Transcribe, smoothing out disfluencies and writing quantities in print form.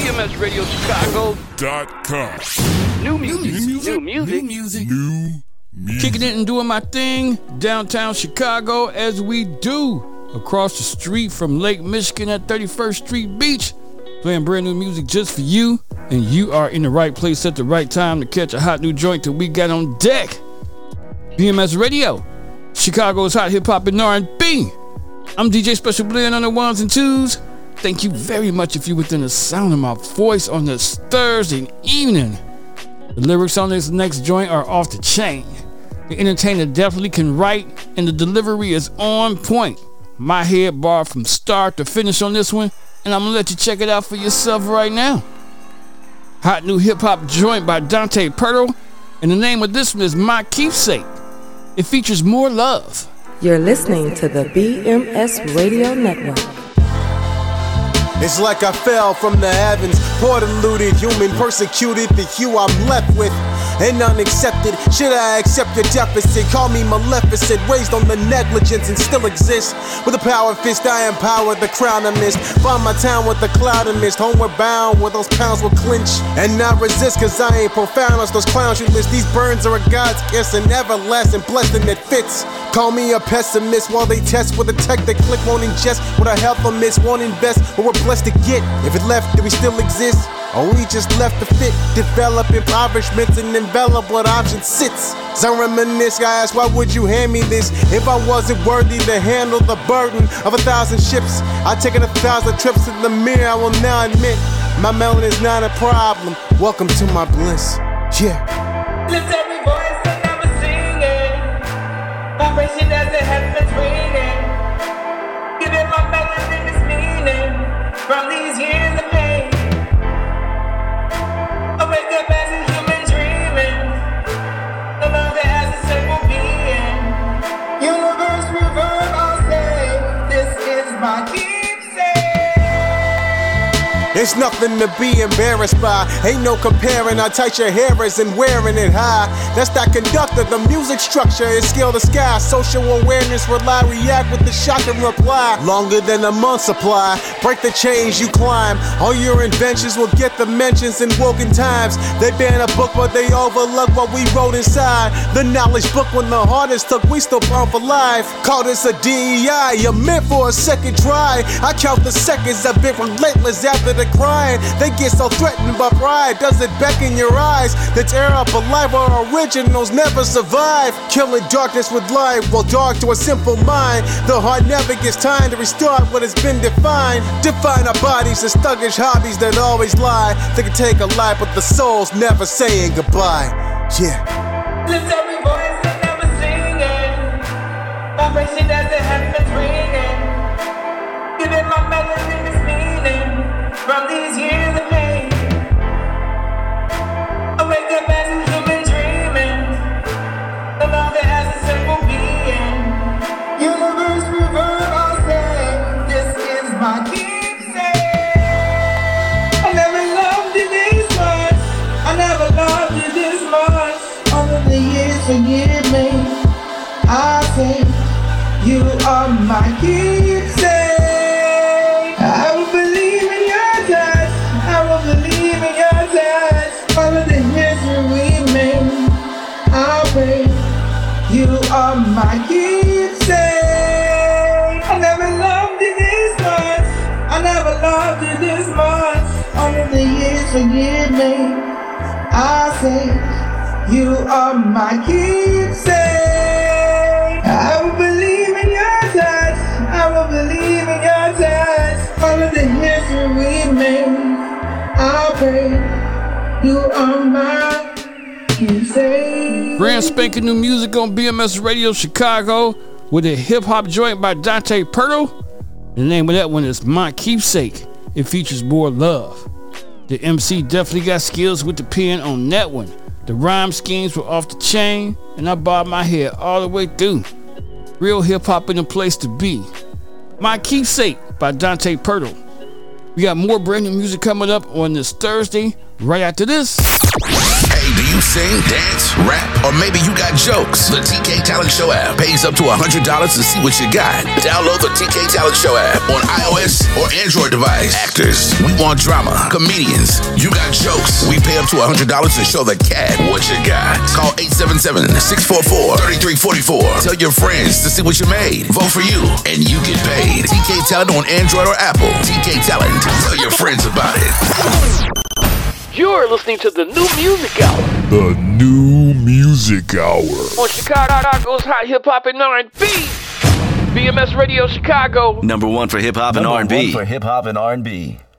BMSRadioChicago.com. New music. Kicking it and doing my thing downtown Chicago as we do across the street from Lake Michigan at 31st Street Beach. Playing brand new music just for you, and you are in the right place at the right time to catch a hot new joint that we got on deck. BMS Radio, Chicago's hot hip hop and R&B. I'm DJ Special Blend on the ones and twos. Thank you very much if you're within the sound of my voice on this Thursday evening. The lyrics on this next joint are off the chain. The entertainer definitely can write, and the delivery is on point. My head bar from start to finish on this one, and I'm gonna let you check it out for yourself right now. Hot new hip hop joint by Dante Pirtle, and the name of this one is My Keepsake. It features More Love. You're listening to the BMS Radio Network. It's like I fell from the heavens, poor deluded human, persecuted the hue I'm left with, and unaccepted. Should I accept your deficit? Call me Maleficent, raised on the negligence and still exist. With a power fist, I empower the crown I missed. Find my town with the cloud of mist, homeward bound where those pounds will clinch and not resist, cause I ain't profound as those clowns you list. These burns are a God's kiss, an everlasting blessing that fits. Call me a pessimist while they test with a tech that click won't ingest. What I help them miss, won't invest what we're blessed to get. If it left, do we still exist? Or we just left the fit? Develop impoverishments and envelop what option sits. So reminisce, I ask, why would you hand me this? If I wasn't worthy to handle the burden of 1,000 ships, I've taken 1,000 trips in the mirror. I will now admit, my melanin is not a problem. Welcome to my bliss. Yeah. Lift every voice and I'm singing. Vibration as the heavens ringing. Giving my melanin its meaning. From these years of pain, I wake up as a human dreaming. The love that has a simple being. Universe reverb, I'll say, this is my keepsake. It's nothing to be embarrassed by. Ain't no comparing how tight your hair is and wearing it high. That's that conductor, the music structure is scale the sky. Social awareness, rely, react with the shock and reply. Longer than a month supply. Break the chains you climb. All your inventions will get the mentions in woken times. They ban a book but they overlook what we wrote inside. The knowledge book when the hardest took, we still bound for life. Call this a DEI, you're meant for a second try. I count the seconds, I've been relentless after the crying. They get so threatened by pride, does it beckon your eyes? The terror of life, our originals never survive. Killing darkness with light, while dark to a simple mind. The heart never gets time to restart what has been defined. Define our bodies as thuggish hobbies that always lie. They can take a life, but the soul's never saying goodbye. Yeah. Lift every voice and never singing. Vibration as the heavens ringing. Giving my melanin its meaning. From these years of pain, I wake up as a human dreaming. The love that has a simple being. Universe reverb, I'll say, this is my keepsake. I never loved you this much. I never loved you this much. All of the years forgive me. I say, you are my keepsake. I will believe in your touch. I will believe in your touch. All of the history we made, I pray you are my keepsake. I never loved you this much. I never loved you this much. All of the years forgive me. I say you are my keepsake. I will believe in your touch. I will believe in your touch. All of the history we made, I pray you are my keepsake. Brand spanking new music on BMS Radio Chicago with a hip hop joint by Dante Pirtle. The name of that one is My Keepsake. It features More Love. The MC definitely got skills with the pen on that one. The rhyme schemes were off the chain, and I bobbed my head all the way through. Real hip hop in the place to be. My Keepsake by Dante Pirtle. We got more brand new music coming up on this Thursday, right after this. Hey, do you You sing, dance, rap, or maybe you got jokes. The TK Talent Show app pays up to $100 to see what you got. Download the TK Talent Show app on iOS or Android device. Actors, we want drama. Comedians, you got jokes. We pay up to $100 to show the cat what you got. Call 877-644-3344. Tell your friends to see what you made. Vote for you, and you get paid. TK Talent on Android or Apple. TK Talent. Tell your friends about it. You're listening to the New Music Hour. The New Music Hour. On Chicago's Hot Hip Hop and R&B. BMS Radio Chicago. #1 for hip hop and R&B. #1 for hip hop and R&B.